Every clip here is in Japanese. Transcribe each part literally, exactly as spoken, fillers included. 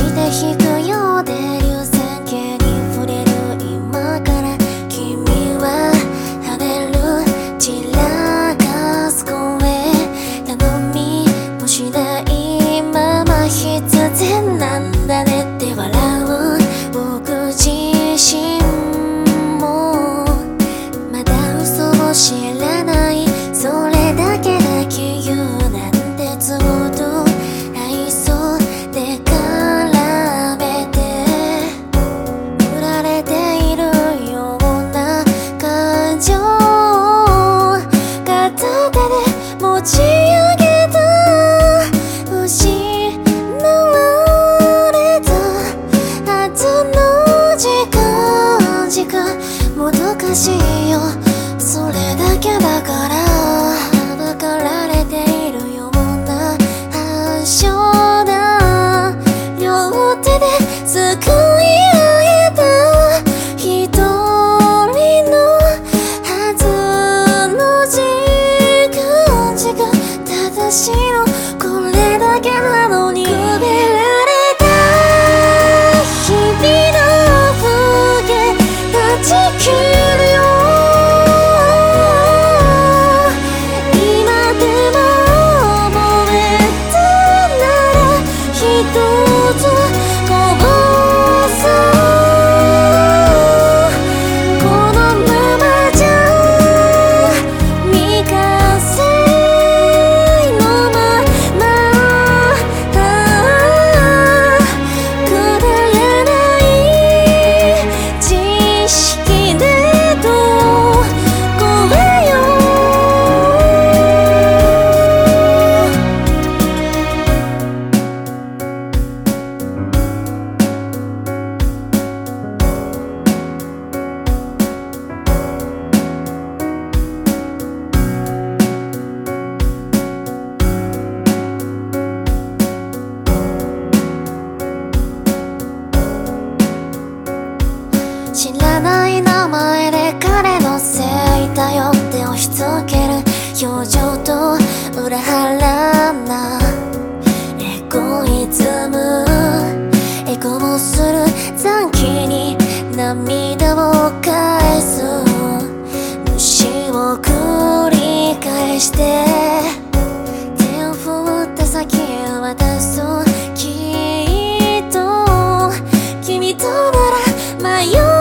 して引くようで流線形に触れる今から君は跳ねる散らかす声頼みもしないまま必然なんだねって笑う僕自身もまだ嘘を知らないそれだけだけ言うなんて都合と愛想で絡めて振られているような感情を片手で持ち上げた失われたはずの時間時間もどかしいよそれだけだからはばかられているような反射だ両手ですくい上げた一人のはずの時間時間正しいのこれだけなのにくべられた日々の風景断ち切るよ知らない名前で彼のせいだよって押し付ける表情と裏腹なエゴイズムエゴもする残機に涙を返す無視を繰り返して手を振った先へ渡すきっと君となら迷う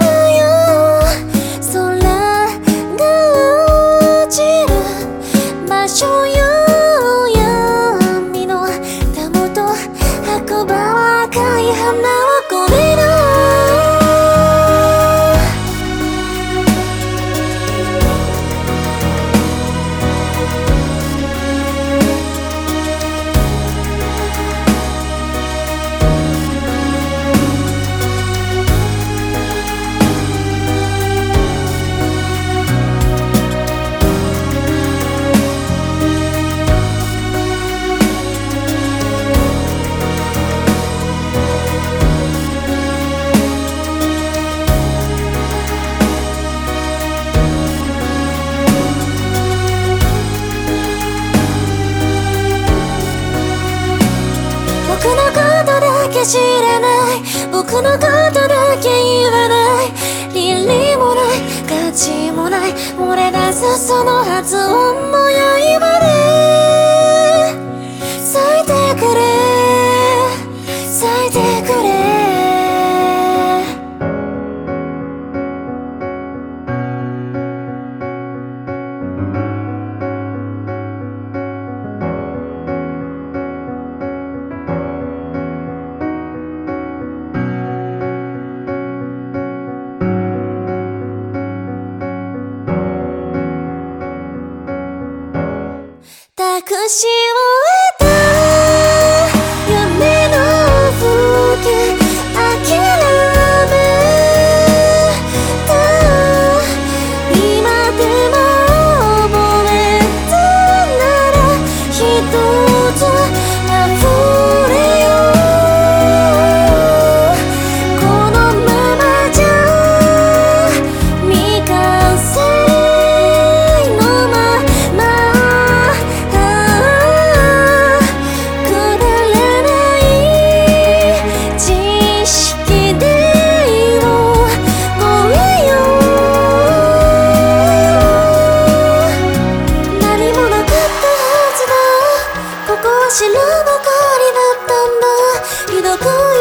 闇のたもと運ば赤い花を込めろ僕のことだけ知らない僕のことだけ言わない倫理もない価値もない漏れ出すその発音も刃で咲いてくれ咲いてくれ託どこ